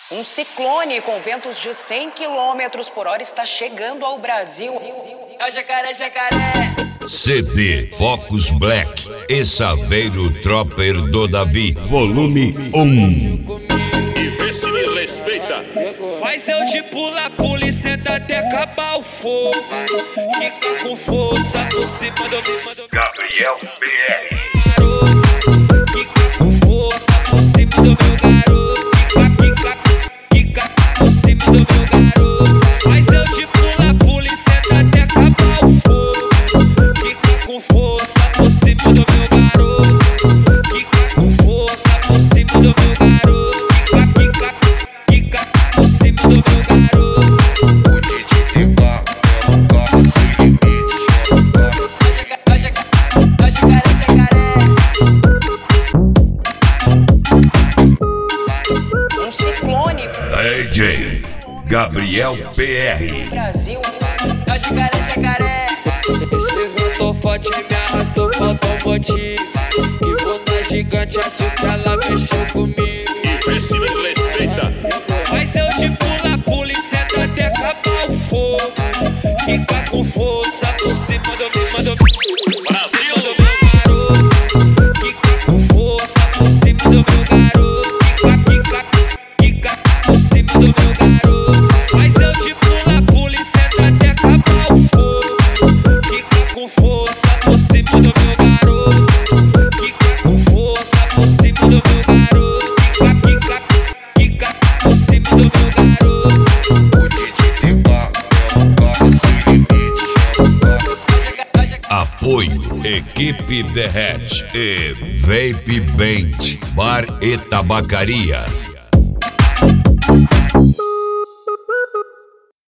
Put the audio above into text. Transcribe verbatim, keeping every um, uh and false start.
Um ciclone com ventos de cem quilômetros por hora está chegando ao Brasil. É o jacaré, jacaré. C D Focus Black e Saveiro Tropper do Davi, volume um. E vê se me respeita. Faz eu de pula, pula e senta até acabar o fogo. Fica com força por cima do meu Gabriel B R. Fica com força por cima do meu garoto. Fica, fica, fica por cima do meu garoto. Faz eu de pula, pula e senta até acabar o fogo. Fica com força por cima do meu garoto. Fica com força por cima do meu garoto. Fica, fica, fica por cima do meu garoto. Um ciclone D J Gabriel B R. Brasil. É o jacaré, jacaré. Esse levantou forte, me arrastou, faltou um motivo. Que bunda gigante, acho que ela mexeu comigo. E vê se me respeita. Faz eu de pula, pula e senta até acabar o fogo. Fica com força por cima do meu do Brasil. do meu garoto. Fica com força por cima do meu garoto. Fica, fica, fica por cima do meu garoto. Faz eu de pula, pula e senta até acabar o fogo. Fica com força por cima do meu garoto. Fica com força por cima do meu garoto. Fica, fica, fica por cima do meu garoto. Apoio Equipe Derrete e Vape Band Bar e Tabacaria.